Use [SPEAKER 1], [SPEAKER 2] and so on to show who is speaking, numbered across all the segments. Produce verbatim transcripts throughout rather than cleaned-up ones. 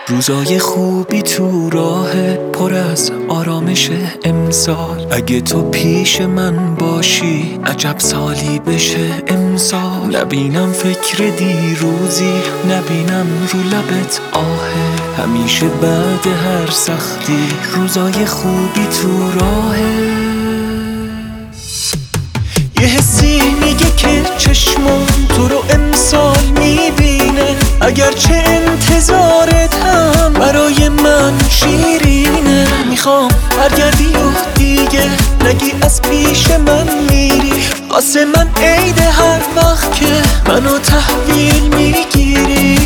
[SPEAKER 1] روزای خوبی تو راه پر از آرامش امسال. اگه تو پیش من باشی عجب سالی بشه امسال. نبینم فکر دیروزی، نبینم رو لبت آهه. همیشه بعد هر سختی روزای خوبی تو راهه. یه حسی میگه که چشمم تو رو امسال میبینه. اگرچه انتظارت هم برای من شیرینه. میخوام برگردی و دیگه نگی از پیش من میری. واسه من عید هر وقت که منو تحویل میگیری.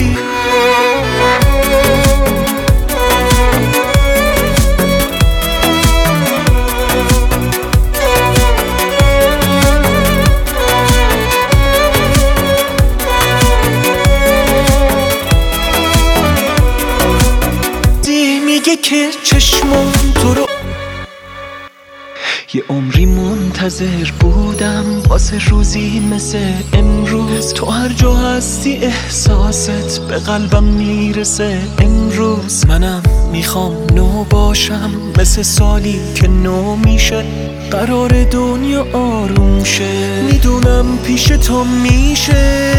[SPEAKER 1] میگه که چشمم تو رو یه عمری منتظر بودم واسه روزی مثل امروز. تو هر جا هستی احساست به قلبم میرسه امروز. منم میخوام نو باشم مثل سالی که نو میشه. قرار دنیا آروم شه، میدونم پیش تو میشه.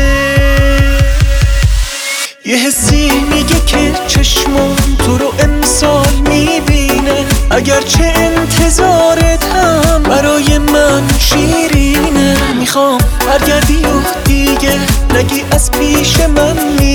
[SPEAKER 1] یه حسی میگه که چشمم تو رو امسال میبینه. اگرچه انتظارت هم برای من شیرینه. میخوام برگردی و دیگه نگی از پیش من میبینه.